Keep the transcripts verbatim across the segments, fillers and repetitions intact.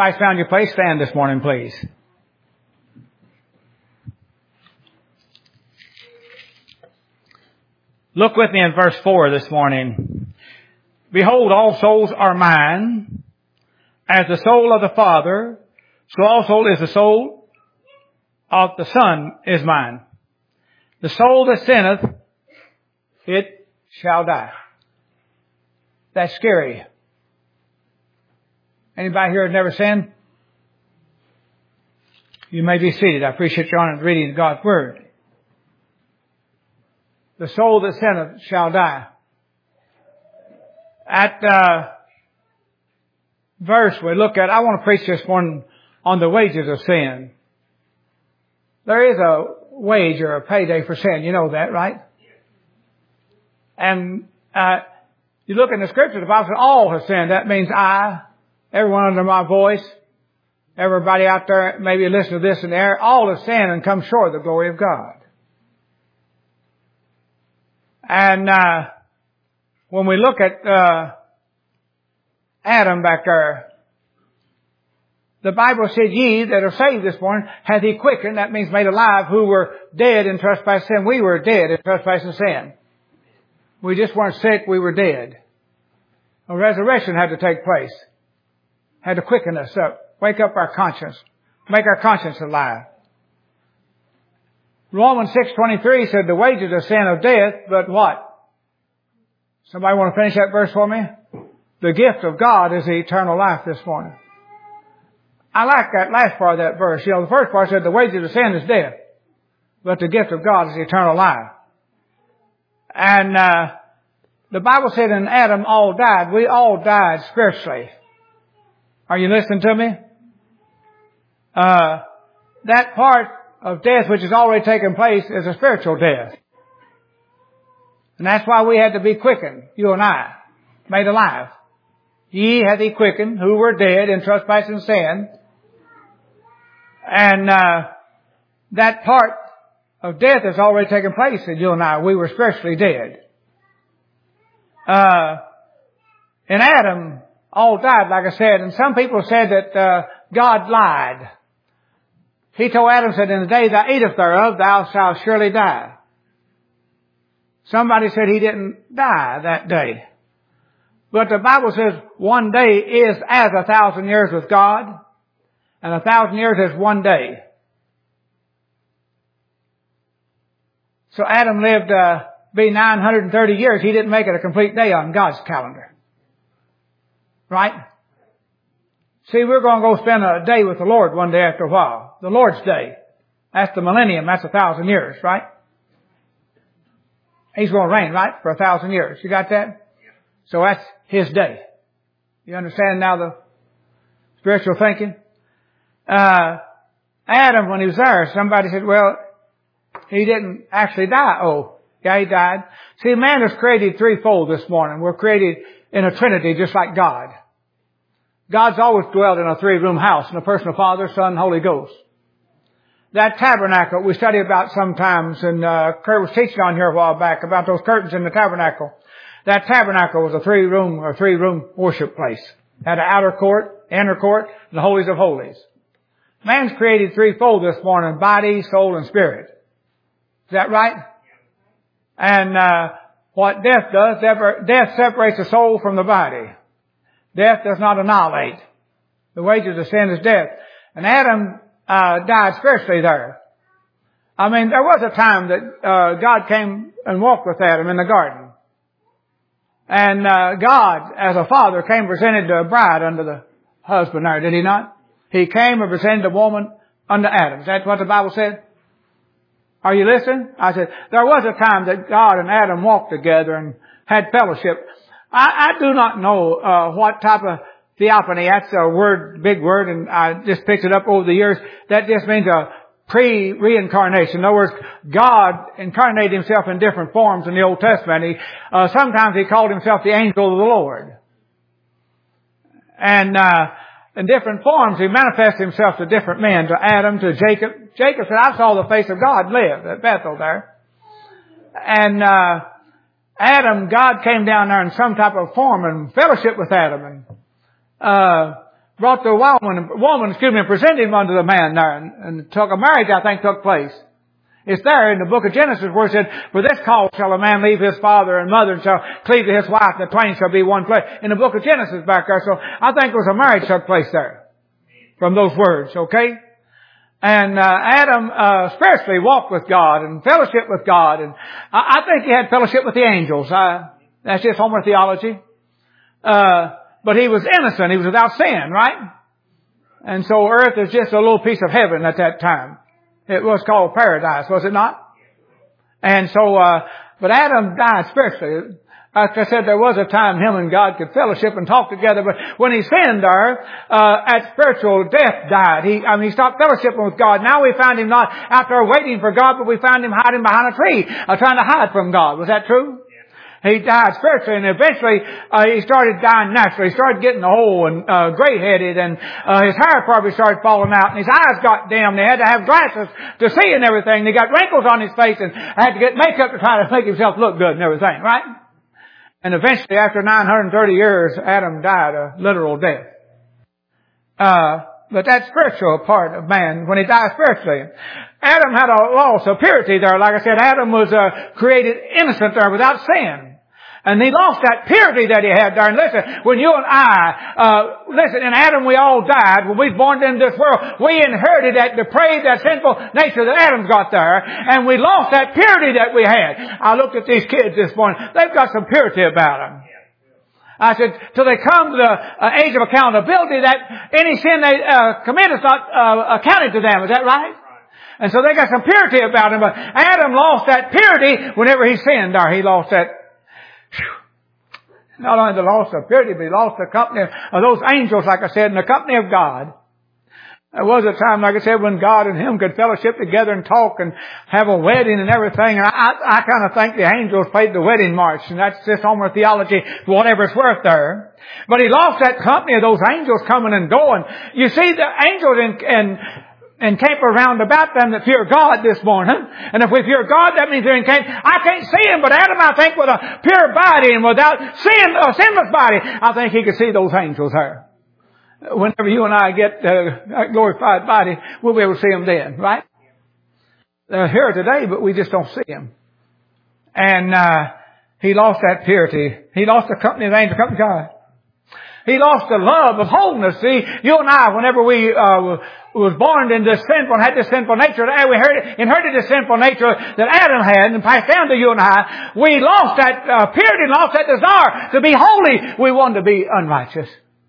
everybody's found your place, stand this morning, please. Look with me in verse four this morning. Behold, all souls are mine. As the soul of the Father, so also is the soul of the Son is mine. The soul that sinneth, it shall die. That's scary. Anybody here has never sinned? You may be seated. I appreciate your honor reading God's Word. The soul that sinneth shall die. At uh, verse we look at, I want to preach this one on the wages of sin. There is a wage or a payday for sin. You know that, right? And uh, you look in the Scripture, the Bible says all have sinned. That means I, everyone under my voice, everybody out there, maybe listen to this and there, all have sinned and come short of the glory of God. And uh, when we look at uh, Adam back there, the Bible said, ye that are saved this morning hath he quickened, that means made alive, who were dead in trespass and sin. We were dead in trespass and sin. We just weren't sick, we were dead. A resurrection had to take place. Had to quicken us up, wake up our conscience, make our conscience alive. Romans six twenty-three said the wages of sin of death, but what? Somebody want to finish that verse for me? The gift of God is the eternal life this morning. I like that last part of that verse. You know, the first part said the wages of sin is death, but the gift of God is eternal life. And uh the Bible said in Adam all died. We all died spiritually. Are you listening to me? Uh that part of death which has already taken place is a spiritual death. And that's why we had to be quickened, you and I, made alive. Ye hath he quickened, who were dead in trespass and sin. And uh that part of death has already taken place in you and I. We were spiritually dead. Uh in Adam, all died, like I said. And some people said that uh God lied. He told Adam, said, in the day thou eatest thereof, thou shalt surely die. Somebody said he didn't die that day. But the Bible says one day is as a thousand years with God, and a thousand years is one day. So Adam lived, uh, be nine hundred thirty years. He didn't make it a complete day on God's calendar. Right? See, we're going to go spend a day with the Lord one day after a while. The Lord's day. That's the millennium. That's a thousand years, right? He's going to reign, right? For a thousand years. You got that? So that's His day. You understand now the spiritual thinking? Uh, Adam, when he was there, somebody said, well, he didn't actually die. Oh, yeah, he died. See, man is created threefold this morning. We're created in a Trinity just like God. God's always dwelled in a three-room house in the person of Father, Son, Holy Ghost. That tabernacle we study about sometimes, and uh, Kurt was teaching on here a while back about those curtains in the tabernacle. That tabernacle was a three-room or three-room worship place. Had an outer court, inner court, and the holies of holies. Man's created threefold this morning: body, soul, and spirit. Is that right? And uh what death does, death separates the soul from the body. Death does not annihilate. The wages of sin is death. And Adam uh died spiritually there. I mean, there was a time that uh God came and walked with Adam in the garden. And uh God, as a father, came and presented a bride unto the husband there, did He not? He came and presented a woman unto Adam. Is that what the Bible said? Are you listening? I said, there was a time that God and Adam walked together and had fellowship. I, I do not know uh what type of theophany. That's a word, big word, and I just picked it up over the years. That just means a pre-reincarnation. In other words, God incarnated Himself in different forms in the Old Testament. He, uh, sometimes He called Himself the angel of the Lord. And uh in different forms, He manifested Himself to different men, to Adam, to Jacob. Jacob said, I saw the face of God live at Bethel there. And uh Adam, God came down there in some type of form and fellowship with Adam. And uh brought the woman, woman, excuse me, and presented him unto the man there, and, and took a marriage, I think, took place. It's there in the book of Genesis where it said, for this cause shall a man leave his father and mother and shall cleave to his wife, and the twain shall be one flesh. In the book of Genesis back there. So I think it was a marriage took place there from those words, okay? And uh, Adam uh, spiritually walked with God and fellowship with God. And I, I think he had fellowship with the angels. Uh, that's just Homer theology. Uh, but he was innocent. He was without sin, right? And so earth is just a little piece of heaven at that time. It was called paradise, was it not? And so, uh, but Adam died spiritually. Like I said, there was a time him and God could fellowship and talk together, but when he sinned there, uh, at spiritual death died. He, I mean, he stopped fellowshipping with God. Now we find him not out there waiting for God, but we find him hiding behind a tree, uh, trying to hide from God. Was that true? He died spiritually, and eventually uh, he started dying naturally. He started getting old and uh, gray-headed, and uh, his hair probably started falling out, and his eyes got dim. They had to have glasses to see and everything. They got wrinkles on his face, and had to get makeup to try to make himself look good and everything, right? And eventually, after nine hundred thirty years, Adam died a literal death. Uh, but that spiritual part of man, when he died spiritually, Adam had a loss of purity there. Like I said, Adam was uh, created innocent there without sin. And he lost that purity that he had there. And listen, when you and I, uh, listen, in Adam we all died. When we were born into this world, we inherited that depraved, that sinful nature that Adam's got there. And we lost that purity that we had. I looked at these kids this morning. They've got some purity about them. I said, till they come to the uh, age of accountability, that any sin they uh, commit is not uh, accounted to them. Is that right? And so they got some purity about them. But Adam lost that purity whenever he sinned there. He lost that. Not only the loss of purity, but he lost the company of those angels, like I said, in the company of God. There was a time, like I said, when God and him could fellowship together and talk and have a wedding and everything. And I, I, I kind of think the angels played the wedding march. And that's just Homer theology for whatever it's worth there. But he lost that company of those angels coming and going. You see, the angels in, in and camp around about them that fear God this morning. And if we fear God, that means they're in camp. I can't see him, but Adam, I think, with a pure body and without sin, a sinless body, I think he could see those angels there. Whenever you and I get uh, a glorified body, we'll be able to see them then, right? They're here today, but we just don't see them. And uh he lost that purity. He lost the company of angels, company of God. He lost the love of holiness. See, you and I, whenever we uh was born in this sinful and had this sinful nature, and we inherited, inherited this sinful nature that Adam had and passed down to you and I, we lost that uh, purity and lost that desire to be holy. We wanted to be unrighteous.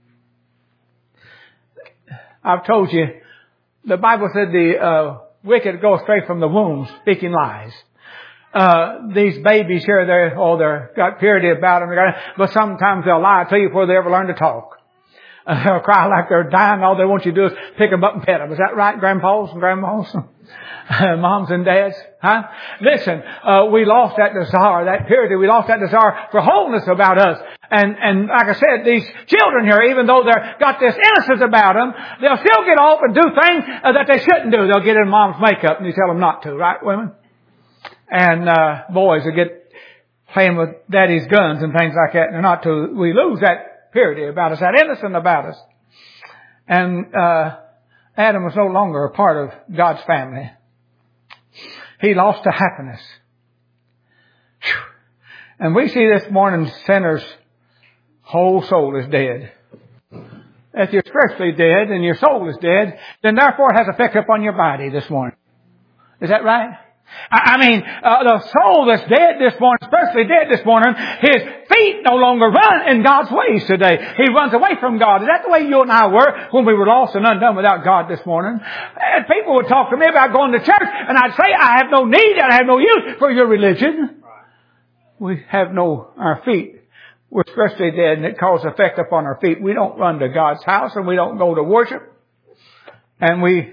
I've told you, the Bible said the uh, wicked go straight from the womb, speaking lies. Uh, these babies here, they're, oh, they've got purity about them, but sometimes they'll lie to you before they ever learn to talk. Uh, they'll cry like they're dying. All they want you to do is pick them up and pet them. Is that right, grandpas and grandmas? Moms and dads? Huh? Listen, uh, we lost that desire, that purity. We lost that desire for wholeness about us. And, and like I said, these children here, even though they've got this innocence about them, they'll still get off and do things uh, that they shouldn't do. They'll get in mom's makeup and you tell them not to, right, women? And, uh, boys will get playing with daddy's guns and things like that. And they're not to, we lose that purity about us, that innocence about us. And, uh, Adam was no longer a part of God's family. He lost the happiness. Whew. And we see this morning sinners' whole soul is dead. If you're spiritually dead and your soul is dead, then therefore it has effect upon your body this morning. Is that right? I mean, uh, the soul that's dead this morning, spiritually dead this morning, his feet no longer run in God's ways today. He runs away from God. Is that the way you and I were when we were lost and undone without God this morning? And people would talk to me about going to church, and I'd say, I have no need and I have no use for your religion. We have no, our feet, we're spiritually dead, and it causes effect upon our feet. We don't run to God's house, and we don't go to worship. And we...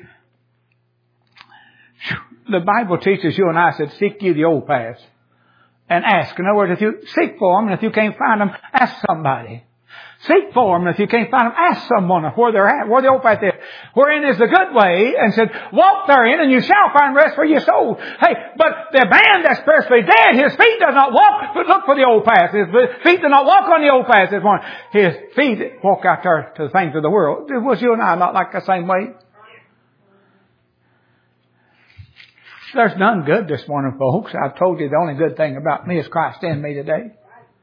The Bible teaches you and I said, seek ye the old paths and ask. In other words, if you seek for them and if you can't find them, ask somebody. Seek for them. If you can't find them, ask someone where they're at, where the old path is. Wherein is the good way, and said, walk therein, and you shall find rest for your soul. Hey, but the man that's spiritually dead, his feet does not walk, but look for the old path. His feet do not walk on the old path this morning. His feet walk out there to the things of the world. Was you and I not like the same way? There's none good this morning, folks. I've told you the only good thing about me is Christ in me today.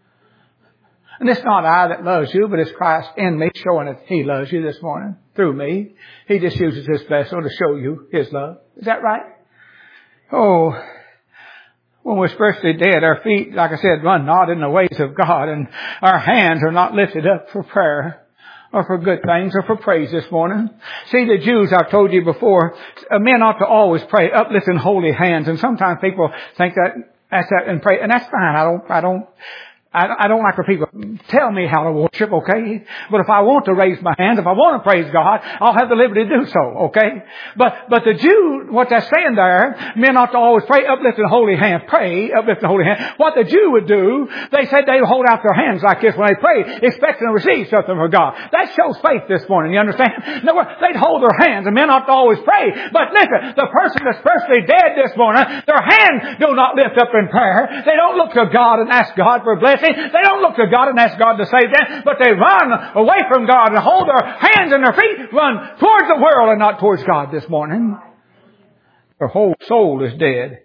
And it's not I that loves you, but it's Christ in me showing that He loves you this morning through me. He just uses His vessel to show you His love. Is that right? Oh, when we're spiritually dead, our feet, like I said, run not in the ways of God, and our hands are not lifted up for prayer or for good things or for praise this morning. See, the Jews, I've told you before, men ought to always pray uplifting holy hands, and sometimes people think that that's that and pray, and that's fine. I don't, I don't, I don't like for people to tell me how to worship, okay? But if I want to raise my hands, if I want to praise God, I'll have the liberty to do so, okay? But, but the Jew, what they're saying there, men ought to always pray, uplifting holy hands, pray, uplifting holy hands. What the Jew would do, they said they would hold out their hands like this when they pray, expecting to receive something from God. That shows faith this morning, you understand? No, they'd hold their hands, and men ought to always pray. But listen, the person that's spiritually dead this morning, their hands do not lift up in prayer. They don't look to God and ask God for a blessing. They don't look to God and ask God to save them, but they run away from God and hold their hands and their feet, run towards the world and not towards God this morning. Their whole soul is dead.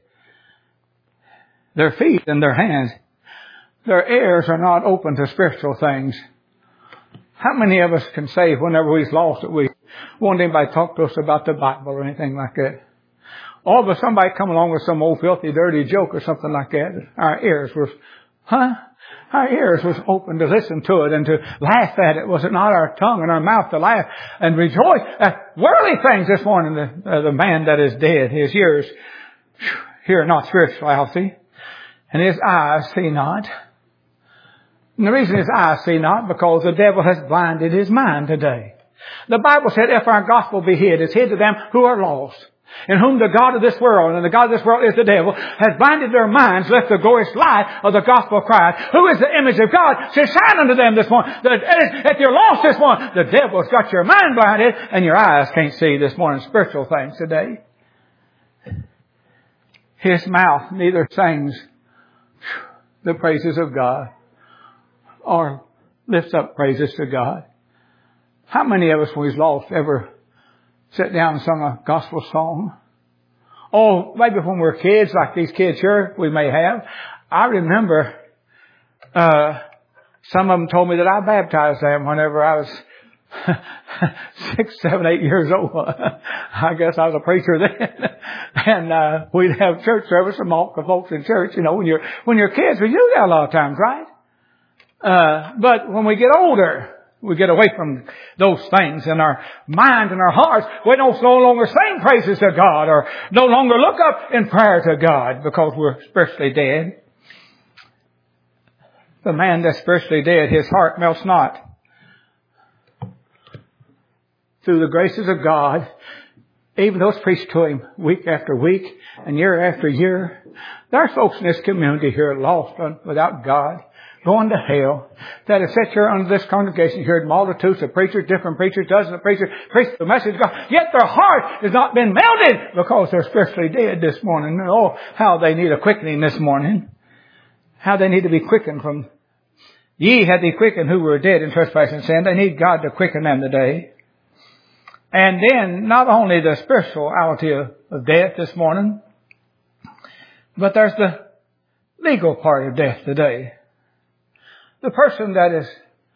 Their feet and their hands, their ears are not open to spiritual things. How many of us can say whenever we've lost it, we want anybody to talk to us about the Bible or anything like that? All of a sudden somebody come along with some old filthy dirty joke or something like that, our ears were, huh? Our ears was open to listen to it and to laugh at it. Was it not our tongue and our mouth to laugh and rejoice at worldly things this morning? The, uh, the man that is dead, his ears hear not spirituality, and his eyes see not. And the reason his eyes see not, because the devil has blinded his mind today. The Bible said, if our gospel be hid, it's hid to them who are lost, in whom the God of this world, and the God of this world is the devil, has blinded their minds, left the glorious light of the gospel of Christ, who is the image of God, should shine unto them this morning. If you're lost this morning, the devil's got your mind blinded, and your eyes can't see this morning spiritual things today. His mouth neither sings the praises of God, or lifts up praises to God. How many of us, when we've lost, ever sit down and sung a gospel song? Oh, maybe when we were kids, like these kids here, we may have. I remember, uh, some of them told me that I baptized them whenever I was six, seven, eight years old. I guess I was a preacher then. And, uh, we'd have church service and mock the folks in church. You know, when you're, when you're kids, we do that a lot of times, right? Uh, but when we get older, we get away from those things in our minds and our hearts. We don't no longer sing praises to God, or no longer look up in prayer to God, because we're spiritually dead. The man that's spiritually dead, his heart melts not. Through the graces of God, even those preached to him week after week and year after year. There are folks in this community here lost without God, going to hell, that have sat here under this congregation, heard multitudes of preachers, different preachers, dozens of preachers, preach the message of God, yet their heart has not been melted, because they're spiritually dead this morning. And oh, how they need a quickening this morning. How they need to be quickened from, ye had thee quickened who were dead in trespass and sin. They need God to quicken them today. And then, not only the spirituality of, of death this morning, but there's the legal part of death today. The person that is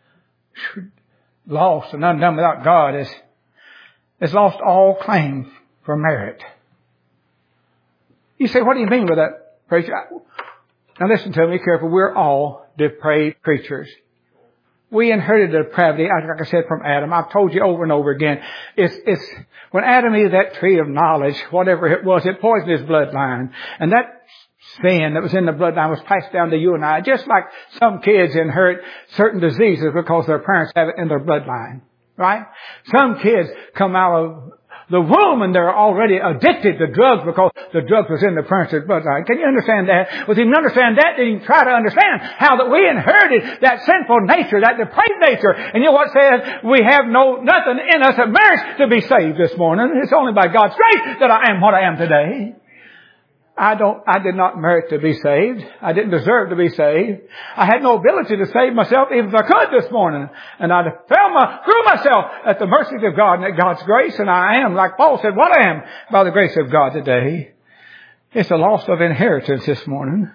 lost and undone without God is, has lost all claim for merit. You say, what do you mean with that, preacher? Now listen to me careful. We're all depraved creatures. We inherited the depravity, like I said, from Adam. I've told you over and over again. It's, it's, when Adam ate that tree of knowledge, whatever it was, it poisoned his bloodline. And that sin that was in the bloodline was passed down to you and I, just like some kids inherit certain diseases because their parents have it in their bloodline, right? Some kids come out of the womb, and they're already addicted to drugs because the drugs was in the parents' bloodline. Can you understand that? Well, if you can understand that, then you can try to understand how that we inherited that sinful nature, that depraved nature. And you know what it says? We have no, nothing in us that merits to be saved this morning. It's only by God's grace that I am what I am today. I don't, I did not merit to be saved. I didn't deserve to be saved. I had no ability to save myself even if I could this morning. And I fell my, threw myself at the mercy of God and at God's grace. And I am, like Paul said, what I am by the grace of God today. It's a loss of inheritance this morning.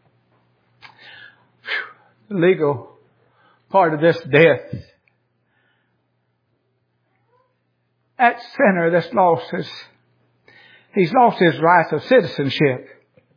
Whew. The legal part of this death. That sinner that's lost his He's lost his rights of citizenship.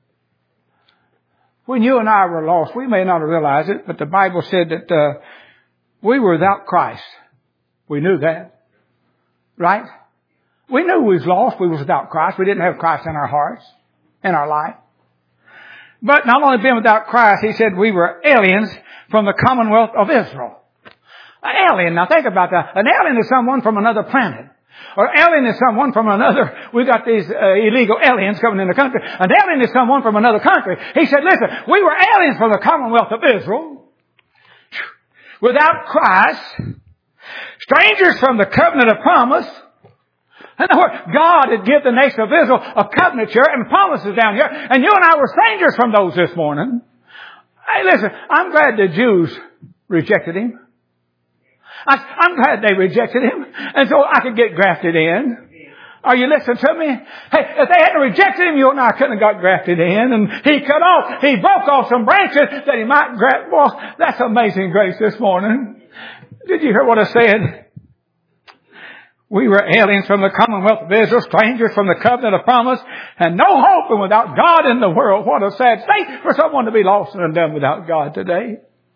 When you and I were lost, we may not have realized it, but the Bible said that uh, we were without Christ. We knew that. Right? We knew we was lost. We was without Christ. We didn't have Christ in our hearts, in our life. But not only being without Christ, he said we were aliens from the commonwealth of Israel. An alien. Now think about that. An alien is someone from another planet. Or alien is someone from another, we got these uh, illegal aliens coming in the country. An alien is someone from another country. He said, listen, we were aliens from the commonwealth of Israel, without Christ, strangers from the covenant of promise. In other words, God had given the nation of Israel a covenant here and promises down here. And you and I were strangers from those this morning. Hey, listen, I'm glad the Jews rejected him. I, I'm glad they rejected him, and so I could get grafted in. Are you listening to me? Hey, if they hadn't rejected him, you and I couldn't have got grafted in. And he cut off, he broke off some branches that he might graft. Well, that's amazing grace this morning. Did you hear what I said? We were aliens from the commonwealth of Israel, strangers from the covenant of promise, and no hope and without God in the world. What a sad state for someone to be lost and undone without God today.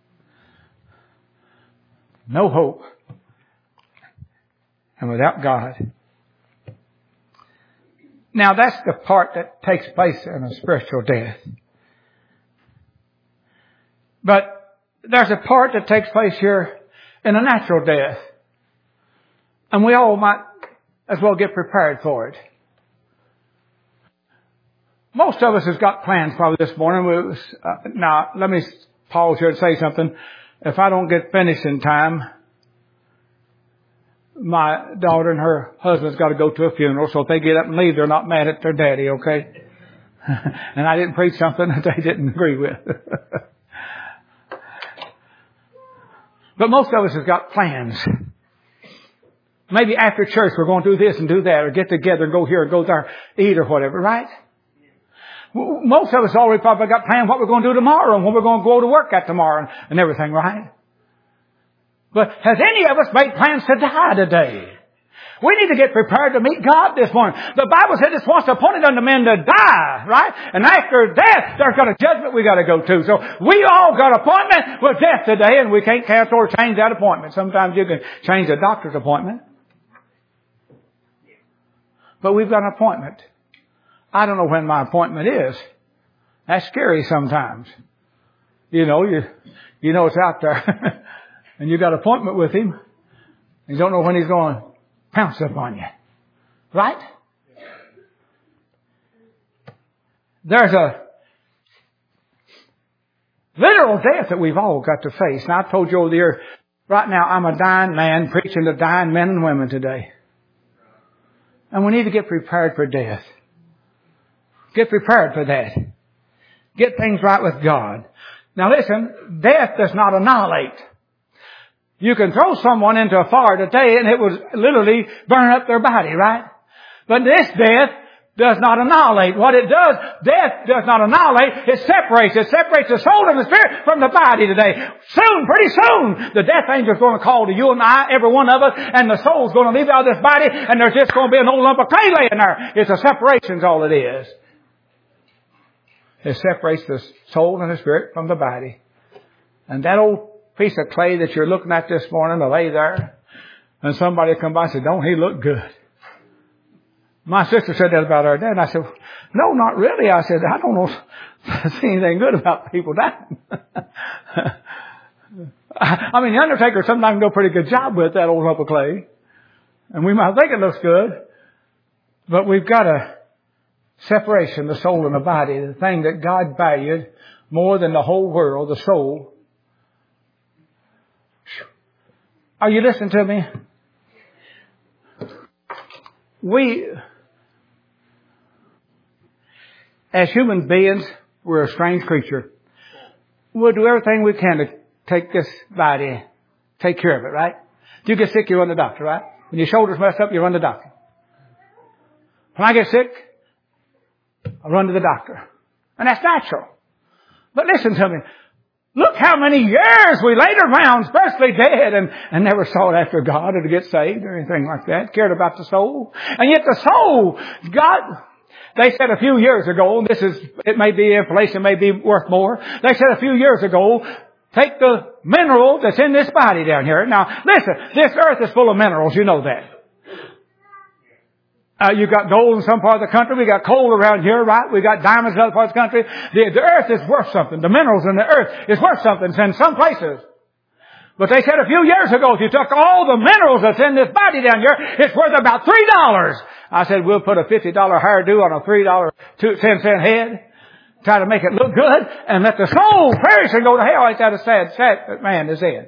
No hope. And without God. Now that's the part that takes place in a spiritual death. But there's a part that takes place here in a natural death. And we all might as well get prepared for it. Most of us has got plans probably this morning. We was, uh, now, let me pause here and say something. If I don't get finished in time, my daughter and her husband's got to go to a funeral, so if they get up and leave, they're not mad at their daddy, okay? And I didn't preach something that they didn't agree with. But most of us has got plans. Maybe after church we're going to do this and do that, or get together and go here and go there, eat or whatever, right? Most of us already probably got planned what we're going to do tomorrow and what we're going to go to work at tomorrow and, and everything, right? But has any of us made plans to die today? We need to get prepared to meet God this morning. The Bible said it's once appointed unto men to die, right? And after death, there's got a judgment we got to go to. So we all got appointment with death today, and we can't cancel or change that appointment. Sometimes you can change a doctor's appointment. But we've got an appointment. I don't know when my appointment is. That's scary sometimes. You know, you, you know it's out there. And you got an appointment with him. You don't know when he's going to pounce upon you. Right? There's a literal death that we've all got to face. Now, I told you over the year, right now I'm a dying man preaching to dying men and women today. And we need to get prepared for death. Get prepared for that. Get things right with God. Now listen, death does not annihilate. You can throw someone into a fire today and it would literally burn up their body, right? But this death does not annihilate. What it does, death does not annihilate. It separates. It separates the soul and the spirit from the body today. Soon, pretty soon, the death angel is going to call to you and I, every one of us, and the soul is going to leave out of this body, and there's just going to be an old lump of clay laying there. It's a separation is all it is. It separates the soul and the spirit from the body. And that old piece of clay that you're looking at this morning will lay there, and somebody will come by and say, don't he look good? My sister said that about her dad, and I said, no, not really. I said, I don't know if see anything good about people dying. I mean, the undertaker sometimes do a pretty good job with that old lump of clay. And we might think it looks good. But we've got a separation, the soul and the body, the thing that God valued more than the whole world, the soul. Are you listening to me? We, as human beings, we're a strange creature. We'll do everything we can to take this body, take care of it, right? If you get sick, you run to the doctor, right? When your shoulders mess up, you run to the doctor. When I get sick, I run to the doctor. And that's natural. But listen to me. Look how many years we laid around, especially dead, and, and never sought after God or to get saved or anything like that. Cared about the soul. And yet the soul, God, they said a few years ago, and this is, it may be inflation, may be worth more. They said a few years ago, take the mineral that's in this body down here. Now, listen, this earth is full of minerals. You know that. Uh, you got gold in some part of the country. We got coal around here, right? We got diamonds in other parts of the country. The, the earth is worth something. The minerals in the earth is worth something in some places. But they said a few years ago, if you took all the minerals that's in this body down here, it's worth about three dollars. I said, we'll put a fifty dollar hairdo on a three dollar, two, ten cent head. Try to make it look good and let the soul perish and go to hell. Ain't that a sad, sad man is in?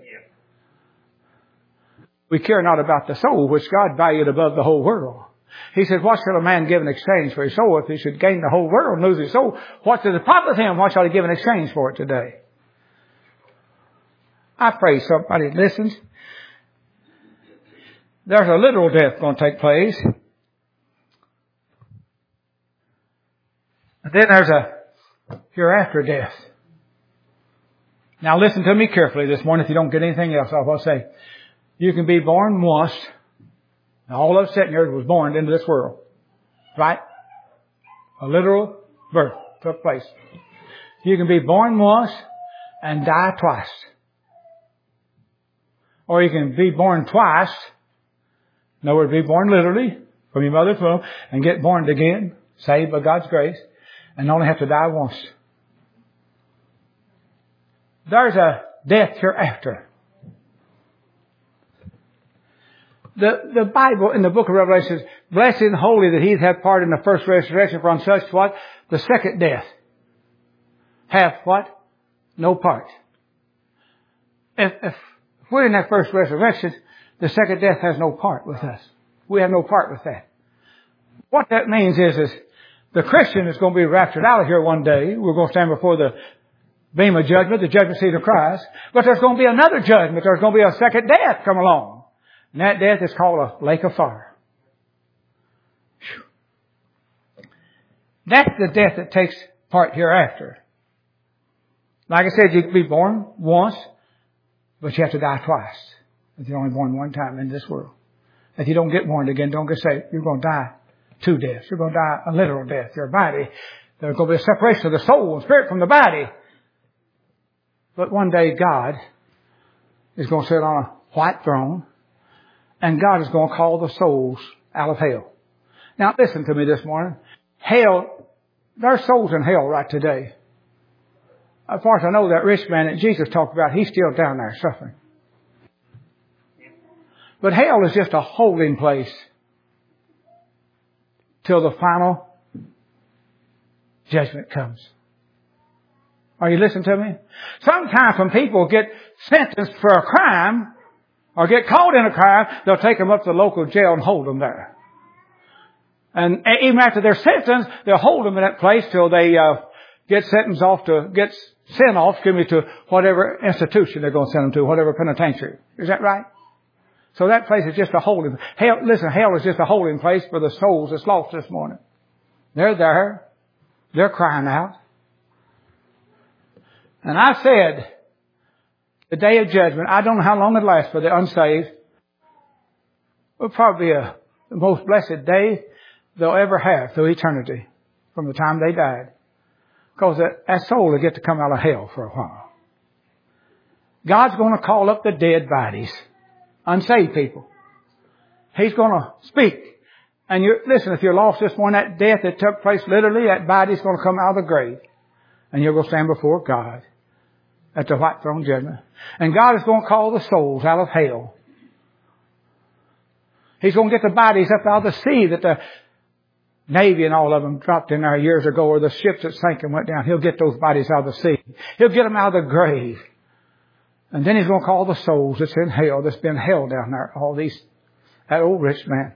We care not about the soul, which God valued above the whole world. He said, what shall a man give in exchange for his soul? If he should gain the whole world and lose his soul, what does it profit him? What shall he give in exchange for it today? I pray somebody listens. There's a literal death going to take place. And then there's a hereafter death. Now listen to me carefully this morning if you don't get anything else off. I'll say, you can be born once. Now, all of us sitting here was born into this world. Right? A literal birth took place. You can be born once and die twice. Or you can be born twice. In other words, be born literally from your mother's womb and get born again, saved by God's grace, and only have to die once. There's a death hereafter. The, the Bible in the book of Revelation says, blessed and holy that he hath part in the first resurrection, for on such what? The second death hath what? No part. If, if we're in that first resurrection, the second death has no part with us. We have no part with that. What that means is, is the Christian is going to be raptured out of here one day. We're going to stand before the beam of judgment, the judgment seat of Christ. But there's going to be another judgment. There's going to be a second death come along. And that death is called a lake of fire. That's the death that takes part hereafter. Like I said, you can be born once, but you have to die twice. If you're only born one time in this world. If you don't get born again, don't get saved. You're going to die two deaths. You're going to die a literal death. Your body, there's going to be a separation of the soul and spirit from the body. But one day God is going to sit on a white throne. And God is going to call the souls out of hell. Now listen to me this morning. Hell, there's souls in hell right today. As far as I know, that rich man that Jesus talked about, he's still down there suffering. But hell is just a holding place till the final judgment comes. Are you listening to me? Sometimes when people get sentenced for a crime, or get caught in a crime, they'll take them up to the local jail and hold them there. And even after they're sentenced, they'll hold them in that place till they uh, get sentenced off to, get sent off, give me to whatever institution they're going to send them to, whatever penitentiary. Is that right? So that place is just a holding. Hell, listen, hell is just a holding place for the souls that's lost this morning. They're there. They're crying out. And I said, the day of judgment, I don't know how long it lasts for the unsaved. It'll probably be a, the most blessed day they'll ever have through eternity from the time they died. Because that, that soul will get to come out of hell for a while. God's going to call up the dead bodies, unsaved people. He's going to speak. And you listen, if you're lost this morning, that death that took place literally, that body's going to come out of the grave. And you're going to stand before God at the white throne judgment. And God is going to call the souls out of hell. He's going to get the bodies up out of the sea that the Navy and all of them dropped in there years ago, or the ships that sank and went down. He'll get those bodies out of the sea. He'll get them out of the grave. And then He's going to call the souls that's in hell, that's been held down there. All these, that old rich man.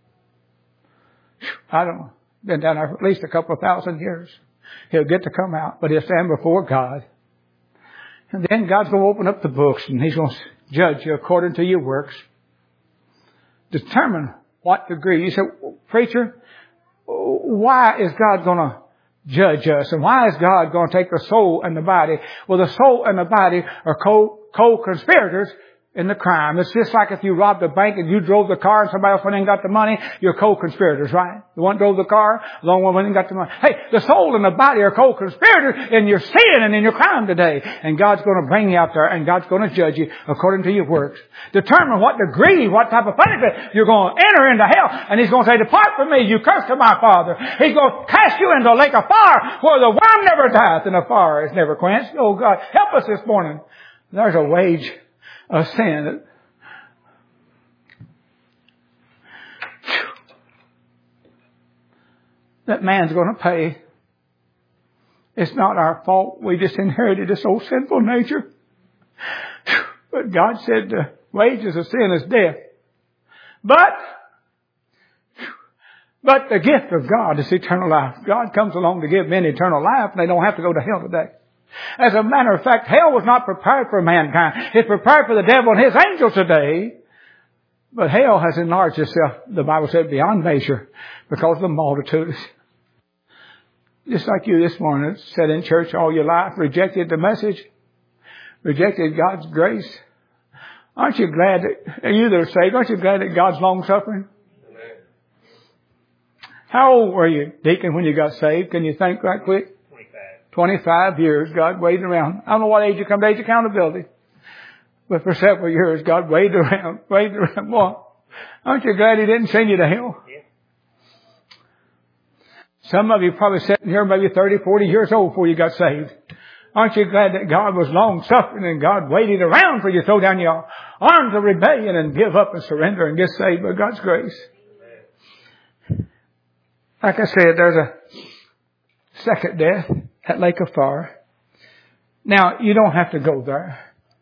I don't know. Been down there for at least a couple of thousand years. He'll get to come out, but he'll stand before God. And then God's going to open up the books and He's going to judge you according to your works. Determine what degree. You say, preacher, why is God going to judge us? And why is God going to take the soul and the body? Well, the soul and the body are co- co-conspirators in the crime. It's just like if you robbed a bank and you drove the car and somebody else went in and got the money, you're co-conspirators, right? The one drove the car, the long one went in and got the money. Hey, the soul and the body are co-conspirators in your sin and in your crime today. And God's going to bring you out there and God's going to judge you according to your works. Determine what degree, what type of punishment you're going to enter into hell. And He's going to say, depart from me, you cursed of my Father. He's going to cast you into a lake of fire where the worm never dieth and the fire is never quenched. Oh God, help us this morning. There's a wage of sin. That man's going to pay. It's not our fault. We just inherited this old sinful nature. But God said the wages of sin is death. But, but the gift of God is eternal life. God comes along to give men eternal life and they don't have to go to hell today. As a matter of fact, hell was not prepared for mankind. It's prepared for the devil and his angels today. But hell has enlarged itself, the Bible said, beyond measure because of the multitudes. Just like you this morning, sat in church all your life, rejected the message, rejected God's grace. Aren't you glad that, are you that are saved, aren't you glad that God's long suffering? Amen. How old were you, deacon, when you got saved? Can you think right quick? twenty-five years, God waited around. I don't know what age you come to age accountability. But for several years, God waited around, waited around. Well, aren't you glad He didn't send you to hell? Yeah. Some of you probably sitting here maybe thirty, forty years old before you got saved. Aren't you glad that God was long suffering and God waited around for you to throw down your arms of rebellion and give up and surrender and get saved by God's grace? Like I said, there's a second death. That lake of fire. Now, you don't have to go there.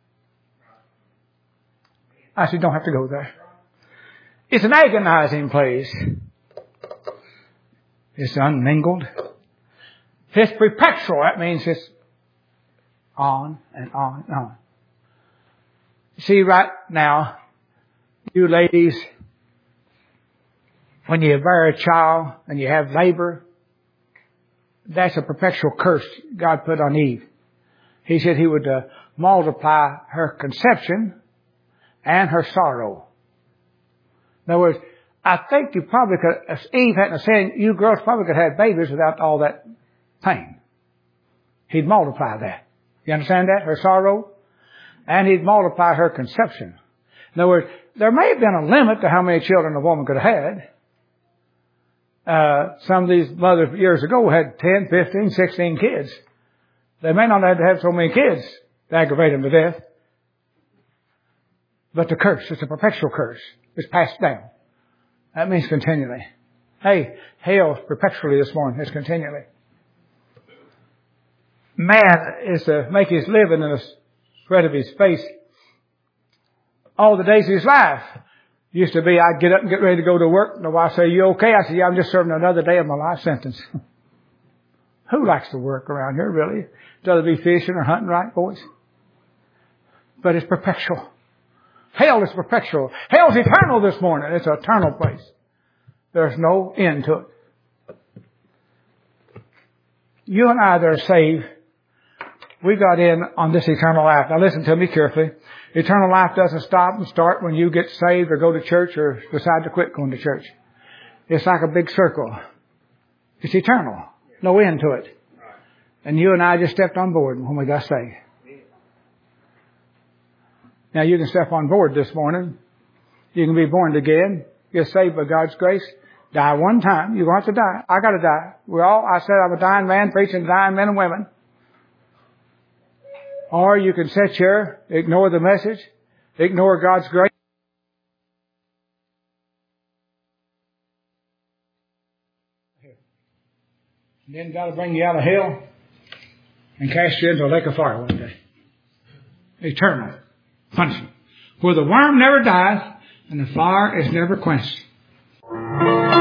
I said, you don't have to go there. It's an agonizing place. It's unmingled. It's perpetual. That means it's on and on and on. See, right now, you ladies, when you bear a child and you have labor, that's a perpetual curse God put on Eve. He said He would uh, multiply her conception and her sorrow. In other words, I think you probably could, if Eve hadn't said, you girls probably could have babies without all that pain. He'd multiply that. You understand that? Her sorrow. And He'd multiply her conception. In other words, there may have been a limit to how many children a woman could have had. Uh, some of these mothers years ago had ten, fifteen, sixteen kids. They may not have to have so many kids to aggravate them to death. But the curse, it's a perpetual curse. It's passed down. That means continually. Hey, hell perpetually this morning. It's continually. Man is to make his living in the sweat of his face all the days of his life. Used to be, I'd get up and get ready to go to work. The wife say, you okay? I said, yeah, I'm just serving another day of my life sentence. Who likes to work around here, really? Rather be fishing or hunting, right, boys? But it's perpetual. Hell is perpetual. Hell's eternal this morning. It's an eternal place. There's no end to it. You and I that are saved, we got in on this eternal life. Now listen to me carefully. Eternal life doesn't stop and start when you get saved or go to church or decide to quit going to church. It's like a big circle. It's eternal. No end to it. And you and I just stepped on board when we got saved. Now you can step on board this morning. You can be born again. Get saved by God's grace. Die one time. You're going to have to die. I got to die. We're all, I said I'm a dying man preaching to dying men and women. Or you can sit here, ignore the message, ignore God's grace. And then God will bring you out of hell and cast you into a lake of fire one day. Eternal punishment. Where the worm never dies and the fire is never quenched.